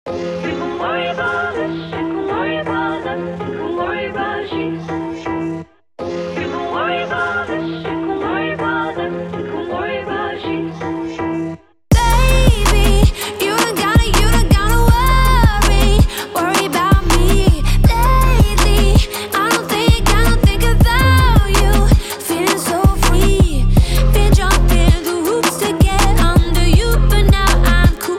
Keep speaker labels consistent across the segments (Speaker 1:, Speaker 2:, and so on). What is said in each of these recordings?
Speaker 1: You can worry about this, you can worry about that, you can worry about sheets. You can worry about this, you can worry about that, you can worry about sheets.
Speaker 2: Baby, you don't gotta worry about me. Lately, I don't think about you. Feeling so free, been jumping the hoops to get under you, but now I'm cool.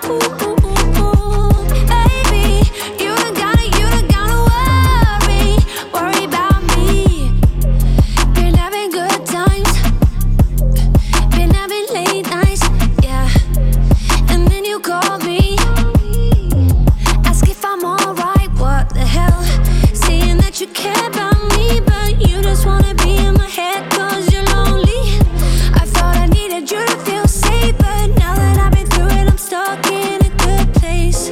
Speaker 2: Baby, you don't gotta worry about me. Been having good times, been having late nights, yeah. And then you call me, ask if I'm alright, what the hell? Saying that you care about me, but you just wanna be in my head cause you're lonely. I thought I needed you to feel safe, but now that I've been through it, I'm stuck in a good place.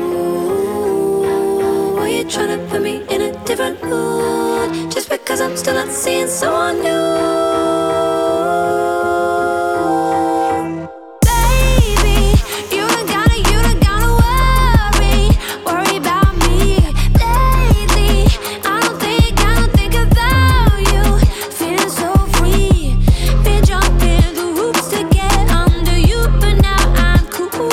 Speaker 2: Ooh, why you tryna put me in a different mood? Just because I'm still not seeing someone new. Baby, you don't gotta worry about me. Lately, I don't think about you. Feeling so free, been jumping the hoops to get under you, but now I'm cool.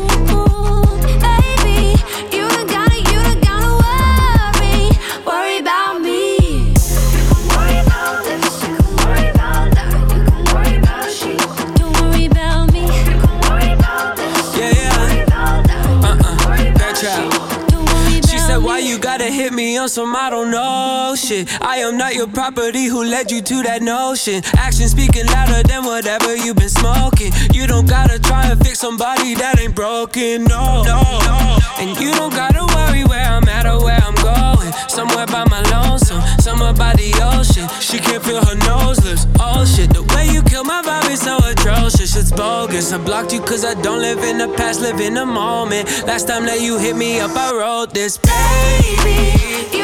Speaker 2: Baby, you don't gotta worry about me. You can worry about this, you can worry about that, you can worry about sheets. Don't worry about me. You can worry about this,
Speaker 3: Yeah,
Speaker 2: you can worry
Speaker 3: yeah.
Speaker 2: about that, you can worry
Speaker 3: That
Speaker 2: about
Speaker 3: trap.
Speaker 2: sheets. Don't worry about
Speaker 3: She said, why
Speaker 2: me.
Speaker 3: you gotta hit me on some I don't know shit? I am not your property, who led you to that notion? Action speaking louder than whatever you been smoking. You don't gotta try and fix somebody that ain't broken, no. And you don't gotta worry where I'm at or where I'm going. Somewhere by my lonesome, somewhere by the ocean. She can't feel her nose lips, oh shit. The way you kill my vibe is so atrocious, it's bogus. I blocked you cause I don't live in the past, live in the moment. Last time that you hit me up, I wrote this.
Speaker 2: Baby, you